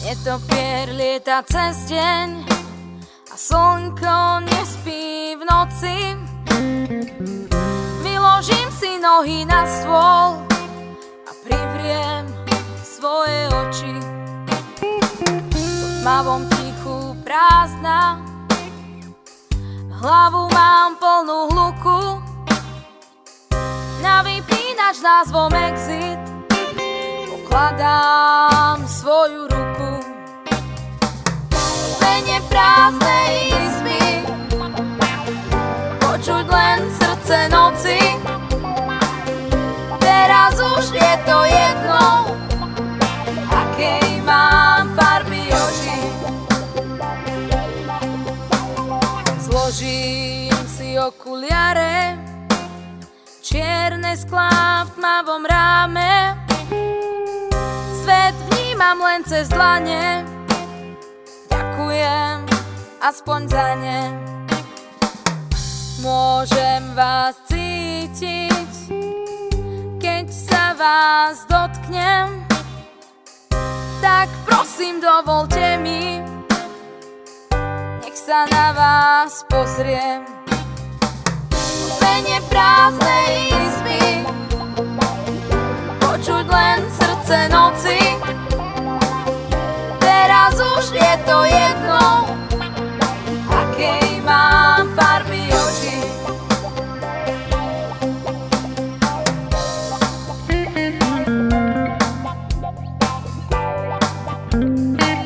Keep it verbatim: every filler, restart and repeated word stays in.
Netopier lieta cez deň a slnko nespí v noci. Vyložím si nohy na stôl a privriem svoje oči. V tmavom tichu prázdna, hlavu mám plnú hluku. Na vypínač názvom Exit pokladám svoju ruku. Zvenie prázdnej izby, počuť len srdce noci. Teraz už je to jedno, akej mám farby oči. Zložím si okuliare, čierne sklá v tmavom ráme. Svet vnímam len cez dlane, ďakujem aspoň za ne. Môžem vás cítiť, keď sa vás dotknem, tak prosím dovolte mi, nech sa na vás pozriem. Zvenie prázdnej izby, počuť len srdce noci. Teraz už je to jedno, akej mám farby oči. Thank you.